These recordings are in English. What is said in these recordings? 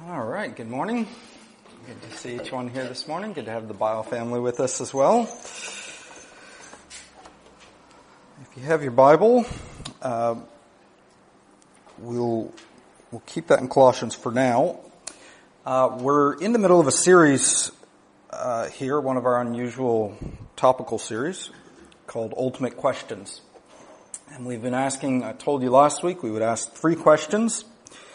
All right, good morning. Good to see each one here this morning. Good to have the Bio family with us as well. If you have your Bible, we'll keep that in Colossians for now. We're in the middle of a series here, one of our unusual topical series called Ultimate Questions. And we've been asking, I told you last week we would ask 3 questions.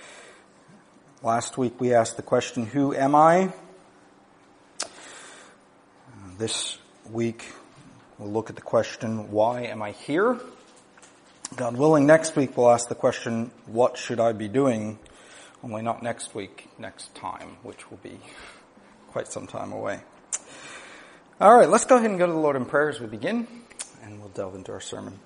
Last week we asked the question, who am I? This week we'll look at the question, why am I here? God willing, next week we'll ask the question, what should I be doing? Only not next week, next time, which will be quite some time away. All right, let's go ahead and go to the Lord in prayer as we begin, and we'll delve into our sermon.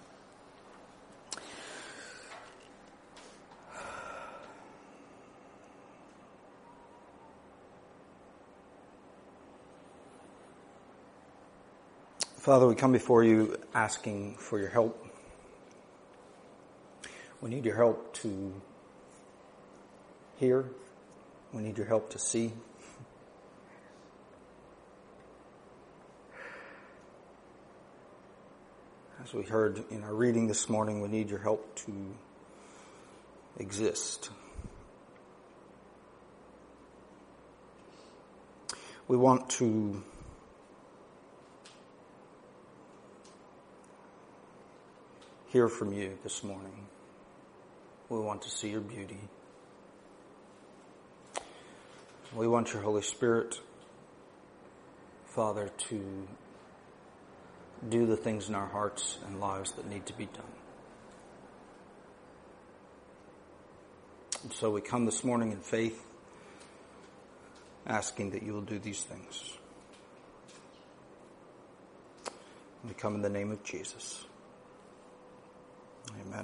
Father, we come before you asking for your help. We need your help to hear. We need your help to see. As we heard in our reading this morning, we need your help to exist. We want to hear from you this morning. We want to see your beauty. We want your Holy Spirit, Father, to do the things in our hearts and lives that need to be done. And so we come this morning in faith, asking that you will do these things. We come in the name of Jesus. Amen.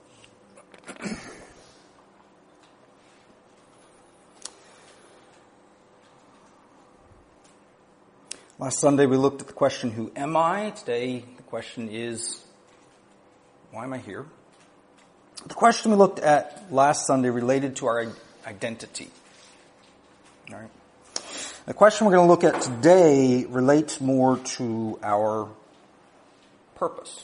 Last Sunday we looked at the question, who am I? Today the question is, why am I here? The question we looked at last Sunday related to our identity. All right. The question we're going to look at today relates more to our purpose.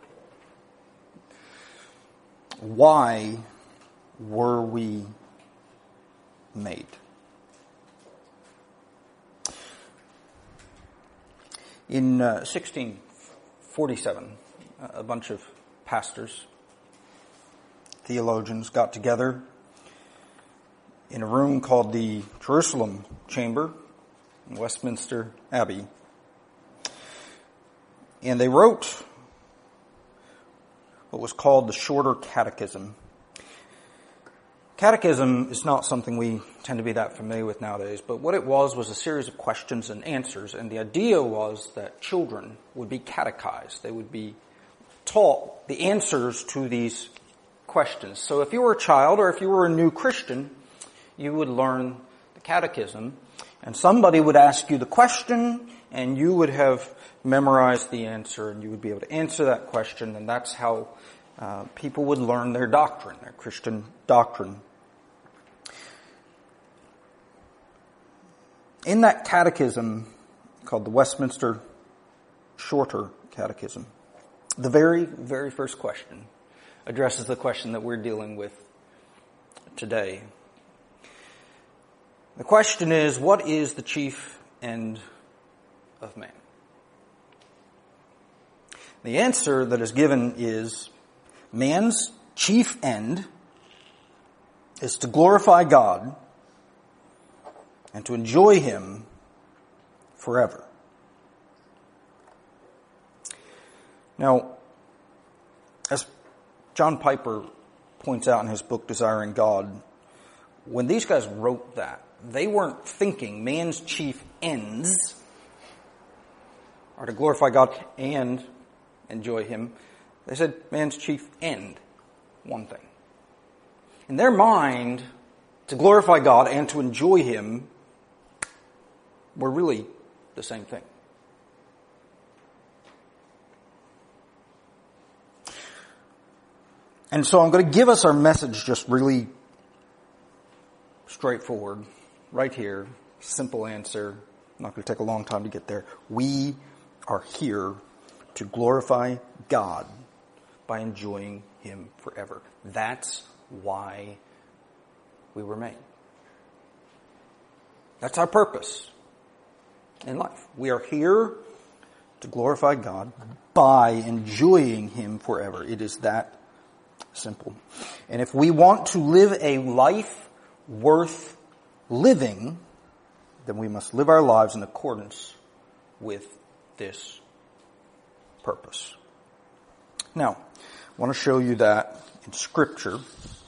Why were we made? In 1647, a bunch of pastors, theologians got together in a room called the Jerusalem Chamber in Westminster Abbey. And they wrote what was called the Shorter Catechism. Catechism is not something we tend to be that familiar with nowadays, but what it was a series of questions and answers, and the idea was that children would be catechized. They would be taught the answers to these questions. So if you were a child or if you were a new Christian, you would learn the catechism, and somebody would ask you the question, and you would have memorized the answer, and you would be able to answer that question, and that's how people would learn their doctrine, their Christian doctrine. In that catechism, called the Westminster Shorter Catechism, the very, very first question addresses the question that we're dealing with today. The question is, what is the chief end of man? The answer that is given is, man's chief end is to glorify God and to enjoy Him forever. Now, as John Piper points out in his book, Desiring God, when these guys wrote that, they weren't thinking man's chief ends are to glorify God and enjoy Him. They said man's chief end, one thing. In their mind, to glorify God and to enjoy Him were really the same thing. And so I'm going to give us our message just really straightforward, right here, simple answer. Not going to take a long time to get there. We are here to glorify God by enjoying Him forever. That's why we were made. That's our purpose in life. We are here to glorify God by enjoying Him forever. It is that simple. And if we want to live a life worth living, then we must live our lives in accordance with this purpose. Now, I want to show you that in Scripture.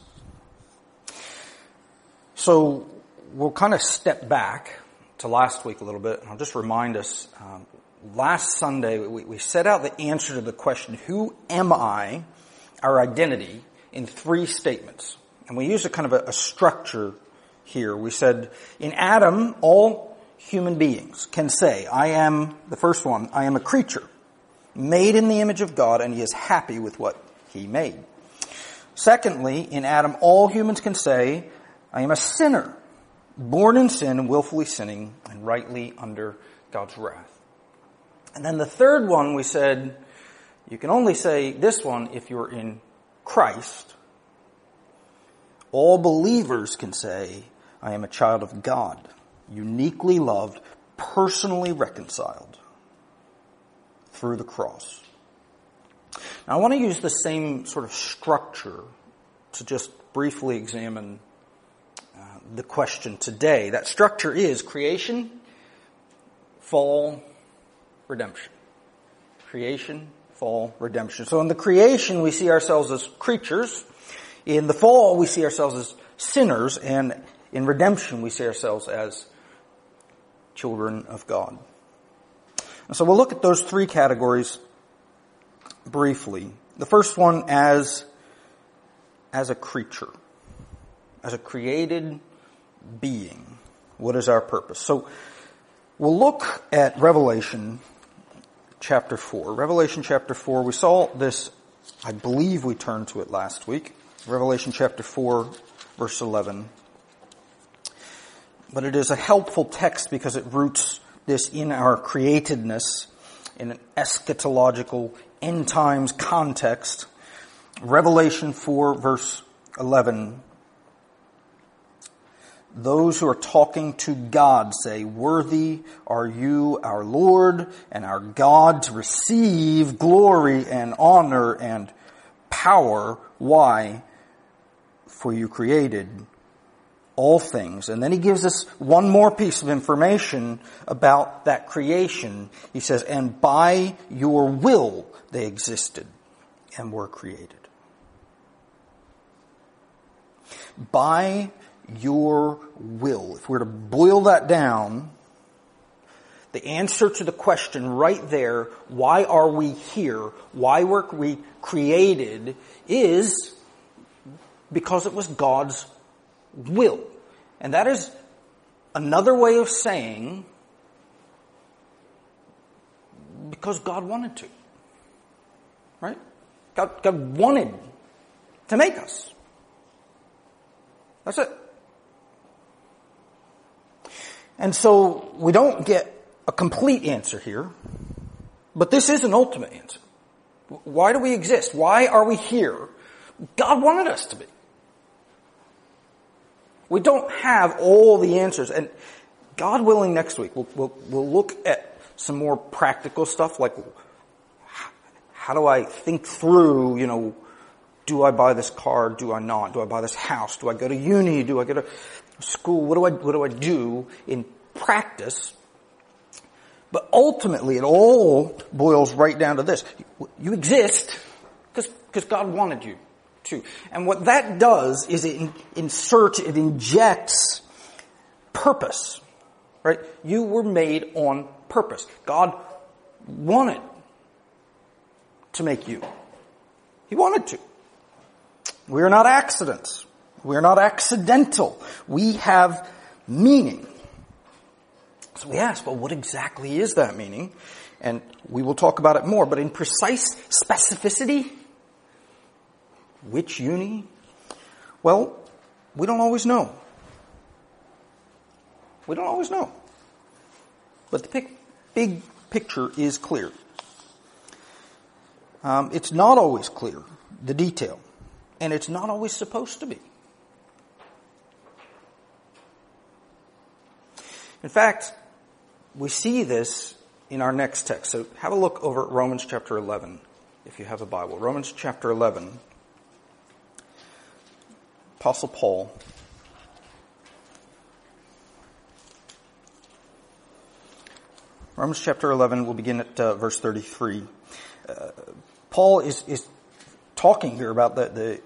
So we'll kind of step back to last week a little bit, and I'll just remind us, last Sunday we set out the answer to the question, who am I, our identity, in 3 statements. And we used a kind of a structure here. We said, in Adam, all human beings can say, the first one, I am a creature, made in the image of God, and He is happy with what He made. Secondly, in Adam, all humans can say, I am a sinner, born in sin and willfully sinning and rightly under God's wrath. And then the third one, we said, you can only say this one if you're in Christ. All believers can say, I am a child of God, uniquely loved, personally reconciled through the cross. Now, I want to use the same sort of structure to just briefly examine the question today. That structure is creation, fall, redemption. Creation, fall, redemption. So in the creation, we see ourselves as creatures. In the fall, we see ourselves as sinners. And in redemption, we see ourselves as children of God. And so we'll look at those 3 categories briefly. The first one as a creature, as a created being. What is our purpose? So we'll look at Revelation chapter 4. Revelation chapter 4, we saw this, I believe we turned to it last week. Revelation chapter 4, verse 11. But it is a helpful text because it roots this in our createdness in an eschatological end times context. Revelation 4, verse 11. Those who are talking to God say, worthy are you, our Lord and our God, to receive glory and honor and power. Why? For you created all things. And then he gives us one more piece of information about that creation. He says, and by your will they existed and were created. By your will. If we're to boil that down, the answer to the question right there, why are we here, why were we created, is because it was God's will. And that is another way of saying because God wanted to. Right? God wanted to make us. That's it. And so we don't get a complete answer here, but this is an ultimate answer. Why do we exist? Why are we here? God wanted us to be. We don't have all the answers, and God willing, next week we'll look at some more practical stuff, like how do I think through, do I buy this car? Do I not? Do I buy this house? Do I go to uni? Do I go to school? What do I do in practice? But ultimately, it all boils right down to this: you exist because God wanted you to. And what that does is it injects purpose. Right? You were made on purpose. God wanted to make you. He wanted to. We are not accidents. We are not accidental. We have meaning. So we ask, well, what exactly is that meaning? And we will talk about it more. But in precise specificity, which uni? Well, we don't always know. We don't always know. But the big picture is clear. It's not always clear, the detail. And it's not always supposed to be. In fact, we see this in our next text. So have a look over at Romans chapter 11, if you have a Bible. Romans chapter 11. Apostle Paul. Romans chapter 11, we'll begin at verse 33. Paul is talking here about the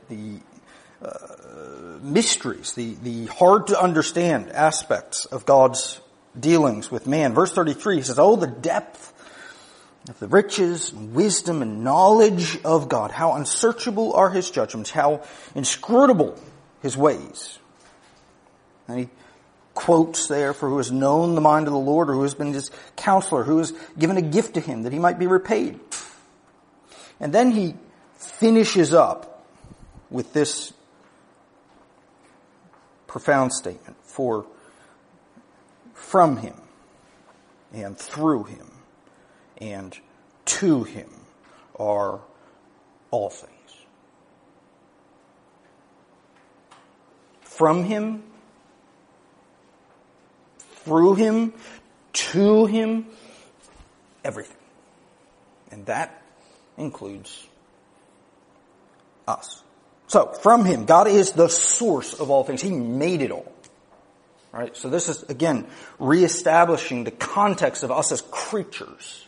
mysteries, the hard to understand aspects of God's dealings with man. Verse 33, he says, "Oh, the depth of the riches and wisdom and knowledge of God. How unsearchable are his judgments, how inscrutable his ways." And he quotes there, "For who has known the mind of the Lord, or who has been his counselor, who has given a gift to him that he might be repaid." And then he finishes up with this profound statement, "For from him and through him and to him are all things." From him, through him, to him, everything. And that includes us. So, from him, God is the source of all things. He made it all. Right? So this is, again, reestablishing the context of us as creatures.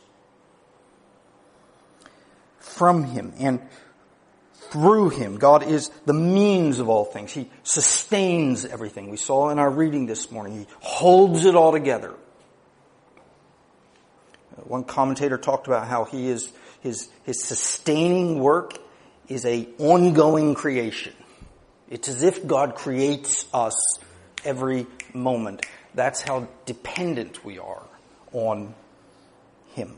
From him and through him, God is the means of all things. He sustains everything. We saw in our reading this morning. He holds it all together. One commentator talked about how he is his sustaining work is a ongoing creation. It's as if God creates us every moment. That's how dependent we are on him.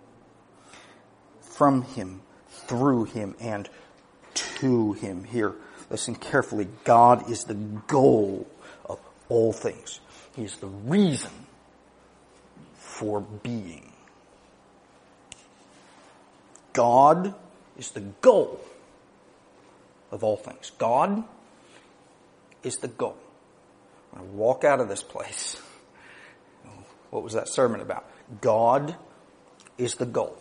From him, through him, and to him. Here, listen carefully. God is the goal of all things. He is the reason for being. God is the goal of all things. God is the goal. When I walk out of this place, what was that sermon about? God is the goal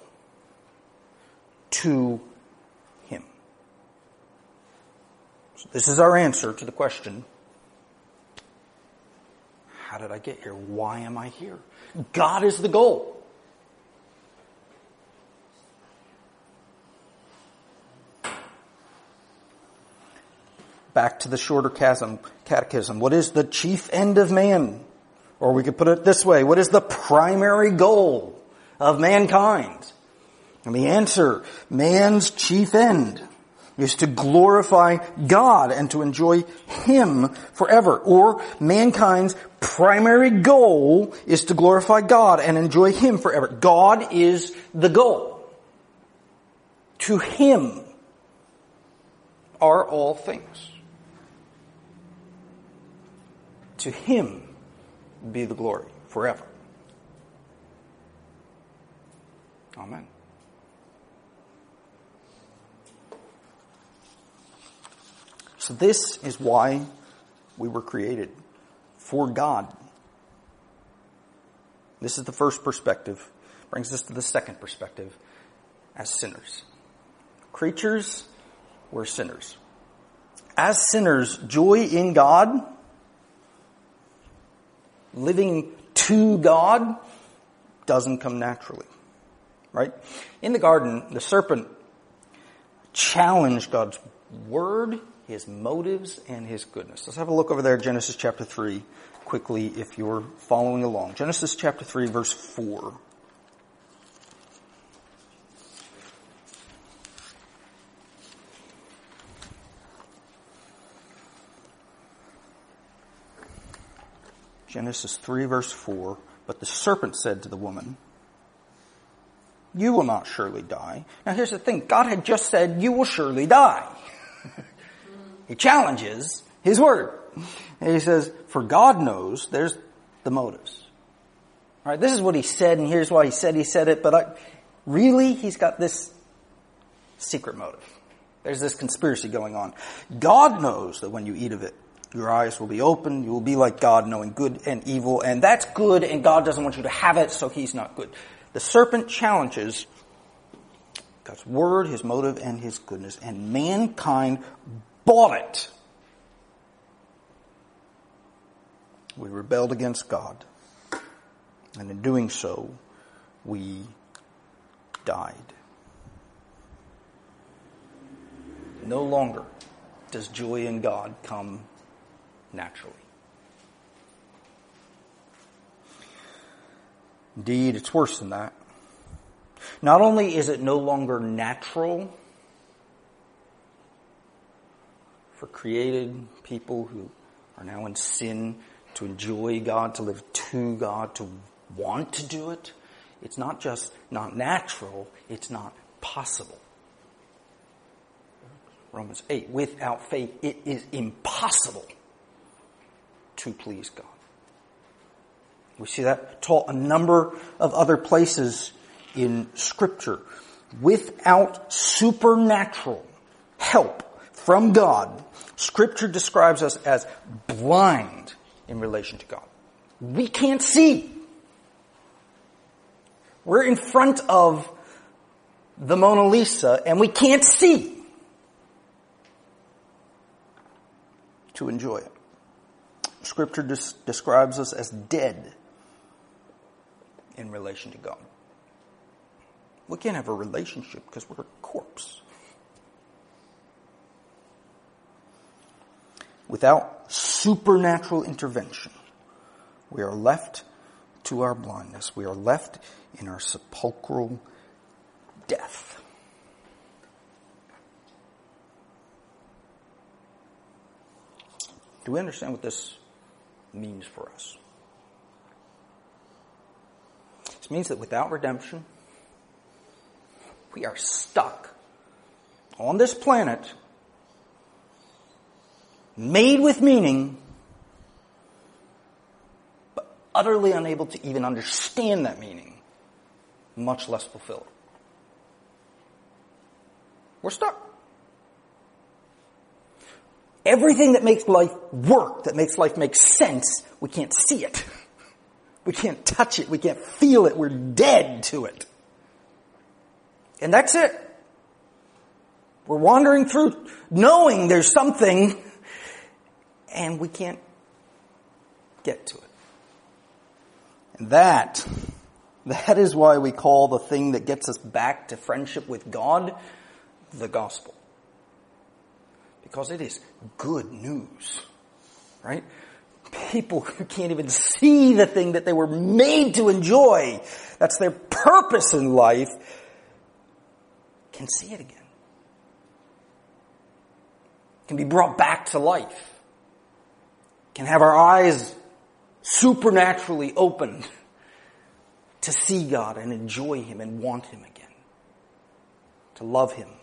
to him. So this is our answer to the question, how did I get here? Why am I here? God is the goal. Back to the shorter catechism. What is the chief end of man? Or we could put it this way. What is the primary goal of mankind? And the answer, man's chief end, is to glorify God and to enjoy him forever. Or mankind's primary goal is to glorify God and enjoy him forever. God is the goal. To him are all things. To him be the glory forever. Amen. So this is why we were created. For God. This is the first perspective. Brings us to the second perspective. As sinners. Creatures, we're sinners. As sinners, joy in God, living to God, doesn't come naturally. Right? In the garden, the serpent challenged God's word, his motives, and his goodness. Let's have a look over there at Genesis chapter 3 quickly if you're following along. Genesis chapter 3 verse 4. Genesis 3 verse 4. But the serpent said to the woman, "You will not surely die." Now here's the thing. God had just said, "You will surely die." He challenges his word. And he says, "For God knows," there's the motives. All right, this is what he said, and here's why he said it, but really, he's got this secret motive. There's this conspiracy going on. God knows that when you eat of it, your eyes will be open, you will be like God, knowing good and evil, and that's good, and God doesn't want you to have it, so he's not good. The serpent challenges God's word, his motive, and his goodness, and mankind bought it. We rebelled against God, and in doing so, we died. No longer does joy in God come naturally. Indeed, it's worse than that. Not only is it no longer natural for created people who are now in sin to enjoy God, to live to God, to want to do it, it's not just not natural, it's not possible. Romans 8, without faith it is impossible to please God. We see that taught a number of other places in Scripture. Without supernatural help from God, Scripture describes us as blind in relation to God. We can't see. We're in front of the Mona Lisa and we can't see to enjoy it. Scripture describes us as dead in relation to God. We can't have a relationship because we're a corpse. Without supernatural intervention, we are left to our blindness. We are left in our sepulchral death. Do we understand what this means for us? This means that without redemption, we are stuck on this planet, made with meaning, but utterly unable to even understand that meaning, much less fulfill it. We're stuck. Everything that makes life work, that makes life make sense, we can't see it. We can't touch it. We can't feel it. We're dead to it. And that's it. We're wandering through knowing there's something and we can't get to it. And that is why we call the thing that gets us back to friendship with God the gospel. Because it is good news, right? People who can't even see the thing that they were made to enjoy, that's their purpose in life, can see it again. Can be brought back to life. Can have our eyes supernaturally opened to see God and enjoy Him and want Him again. To love Him.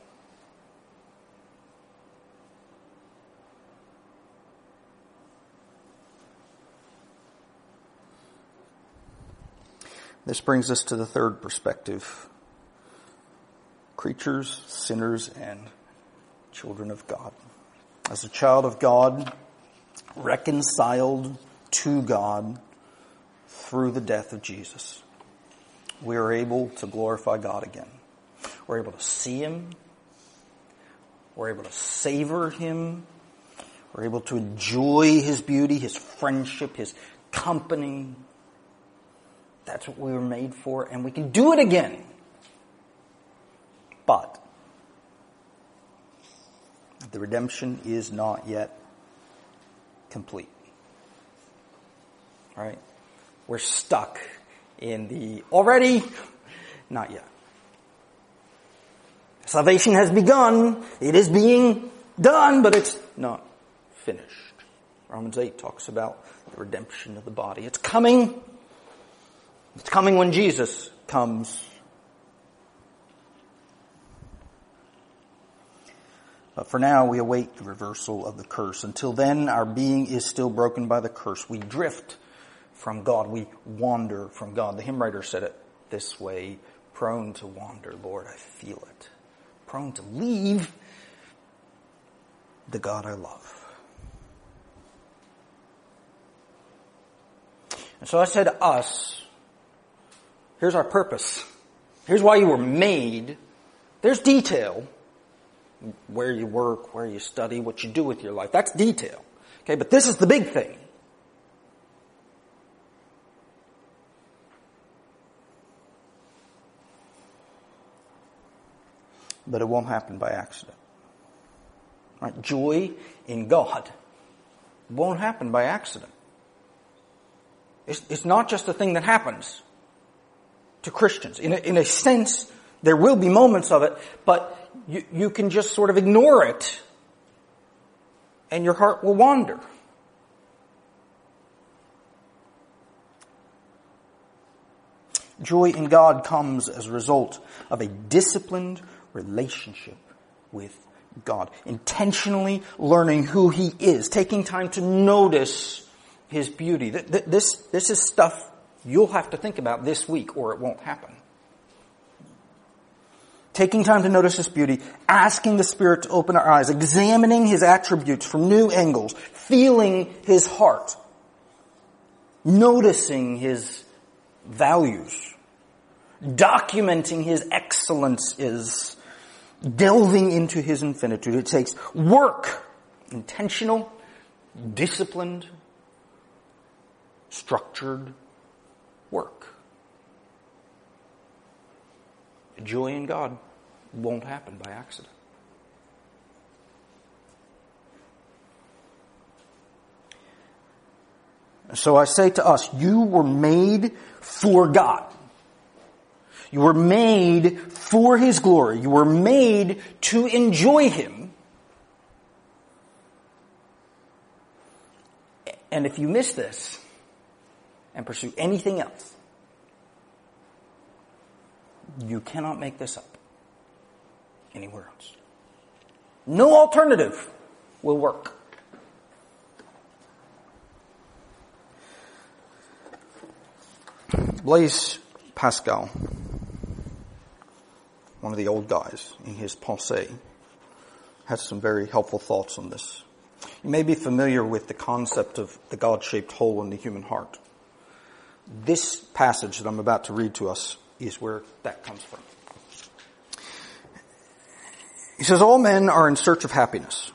This brings us to the third perspective. Creatures, sinners, and children of God. As a child of God, reconciled to God through the death of Jesus, we are able to glorify God again. We're able to see Him. We're able to savor Him. We're able to enjoy His beauty, His friendship, His company. That's what we were made for, and we can do it again. But the redemption is not yet complete. All right? We're stuck in the already, not yet. Salvation has begun. It is being done, but it's not finished. Romans 8 talks about the redemption of the body. It's coming. It's coming when Jesus comes. But for now, we await the reversal of the curse. Until then, our being is still broken by the curse. We drift from God. We wander from God. The hymn writer said it this way, prone to wander, Lord, I feel it. Prone to leave the God I love. And so I say to us, here's our purpose. Here's why you were made. There's detail. Where you work, where you study, what you do with your life. That's detail. Okay, but this is the big thing. But it won't happen by accident. Right? Joy in God won't happen by accident. It's not just a thing that happens to Christians. In a sense, there will be moments of it, but you can just sort of ignore it and your heart will wander. Joy in God comes as a result of a disciplined relationship with God. Intentionally learning who He is. Taking time to notice His beauty. This is stuff you'll have to think about this week or it won't happen. Taking time to notice His beauty. Asking the Spirit to open our eyes. Examining His attributes from new angles. Feeling His heart. Noticing His values. Documenting His excellences. Delving into His infinitude. It takes work. Intentional, disciplined, structured work. Joy in God won't happen by accident. So I say to us, you were made for God. You were made for His glory. You were made to enjoy Him. And if you miss this and pursue anything else, you cannot make this up anywhere else. No alternative will work. Blaise Pascal, one of the old guys, in his Pensées, has some very helpful thoughts on this. You may be familiar with the concept of the God-shaped hole in the human heart. This passage that I'm about to read to us is where that comes from. He says, all men are in search of happiness.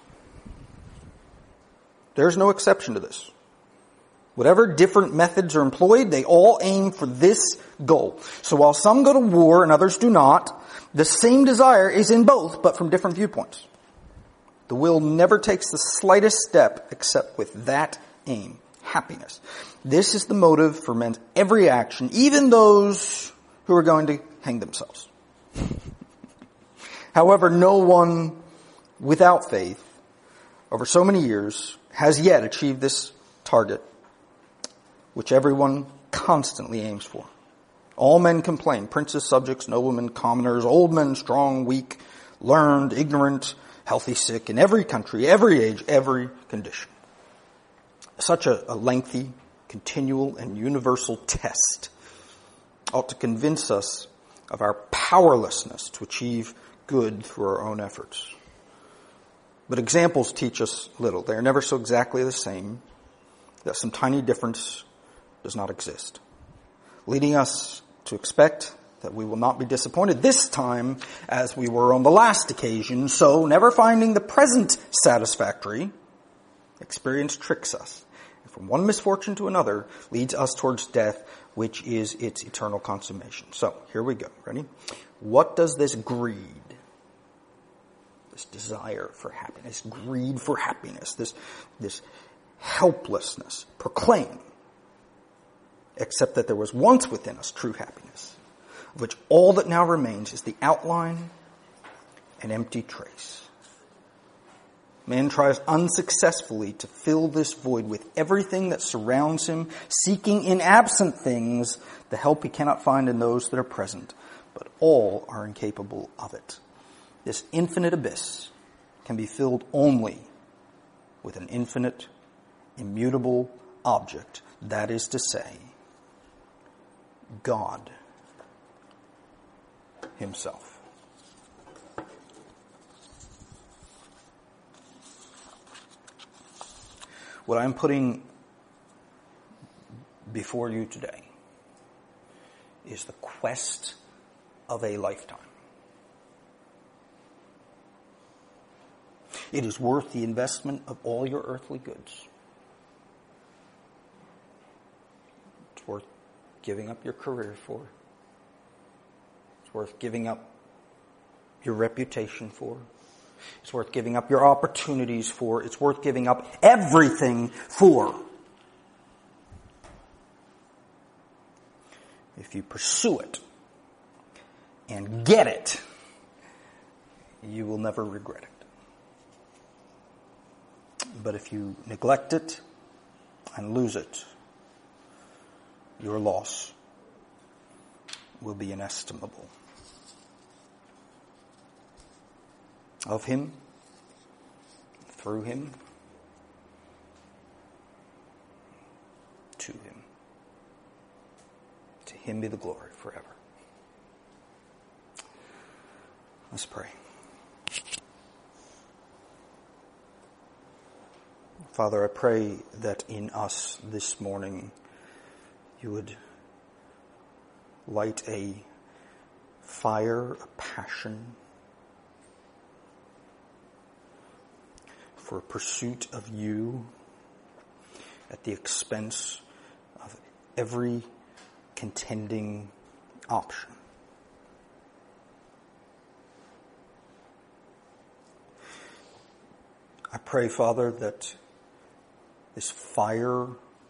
There's no exception to this. Whatever different methods are employed, they all aim for this goal. So while some go to war and others do not, the same desire is in both, but from different viewpoints. The will never takes the slightest step except with that aim, happiness. This is the motive for men's every action, even those who are going to hang themselves. However, no one without faith over so many years has yet achieved this target, which everyone constantly aims for. All men complain, princes, subjects, noblemen, commoners, old men, strong, weak, learned, ignorant, healthy, sick, in every country, every age, every condition. Such a lengthy, continual, and universal test ought to convince us of our powerlessness to achieve good through our own efforts. But examples teach us little. They are never so exactly the same that some tiny difference does not exist, leading us to expect that we will not be disappointed this time as we were on the last occasion. So, never finding the present satisfactory, experience tricks us, and from one misfortune to another leads us towards death, which is its eternal consummation. So, here we go. Ready? What does this greed, this desire for happiness, greed for happiness, this helplessness proclaim? Except that there was once within us true happiness, of which all that now remains is the outline and empty trace. Man tries unsuccessfully to fill this void with everything that surrounds him, seeking in absent things the help he cannot find in those that are present, but all are incapable of it. This infinite abyss can be filled only with an infinite, immutable object That is to say, God Himself. What I'm putting before you today is the quest of a lifetime. It is worth the investment of all your earthly goods. It's worth giving up your career for. It's worth giving up your reputation for. It's worth giving up your opportunities for. It's worth giving up everything for. If you pursue it and get it, you will never regret it. But if you neglect it and lose it, your loss will be inestimable. Of Him, through Him, to Him. To Him be the glory forever. Let's pray. Father, I pray that in us this morning you would light a fire, a passion for pursuit of you at the expense of every contending option. I pray, Father, that this fire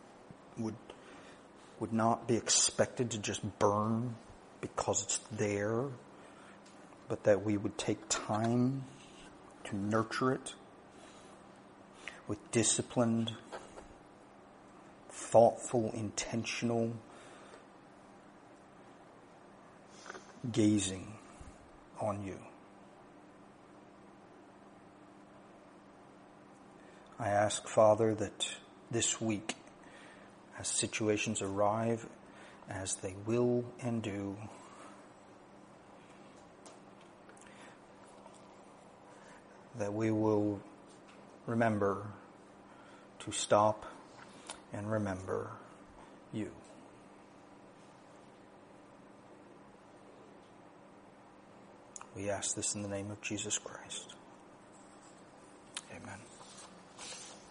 would not be expected to just burn because it's there, but that we would take time to nurture it with disciplined, thoughtful, intentional gazing on you. I ask, Father, that this week, as situations arrive, as they will and do, that we will remember to stop and remember you. We ask this in the name of Jesus Christ.